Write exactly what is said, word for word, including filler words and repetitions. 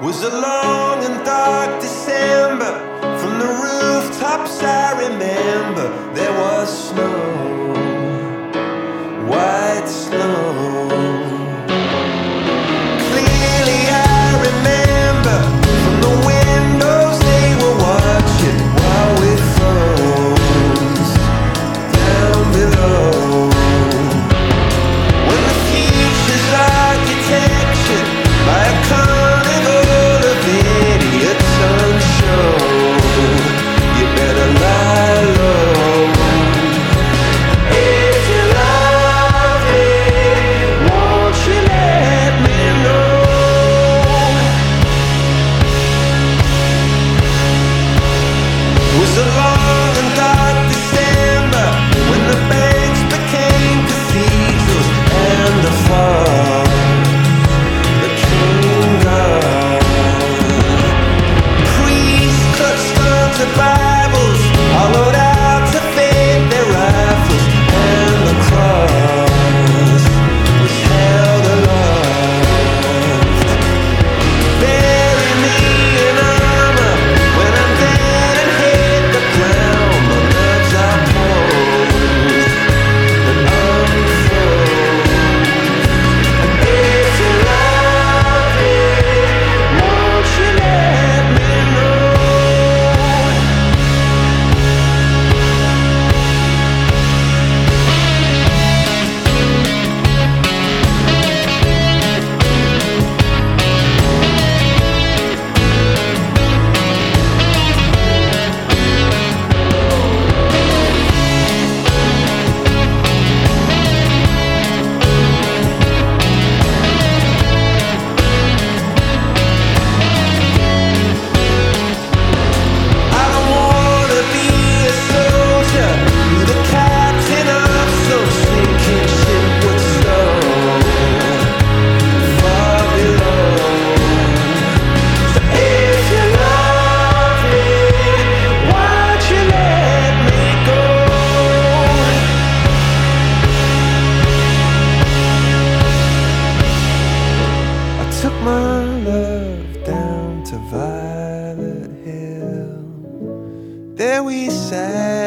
Was a long and dark December. From the rooftops I remember there was snow, white snow. Clearly I remember from the windows they were watching while we froze down below. When the future's architecture by a carnival of idiots unshowed, you better lie low. If you love me, won't you let me know? Was a long and dark December when the banks became cathedrals and the fog that came down. Priests clutched onto Bibles, hollowed out to fit their rifles, and the cross was held aloft. Bury me in armor when I'm dead and hit the ground. My nerves are posed and unfroze. And if you love me, won't you let me know? I don't wanna be a soldier, be the captain of some sinking ship with snow far below. So if you love me, why'd you let me go? I took my love down to Violet Hill. There we sat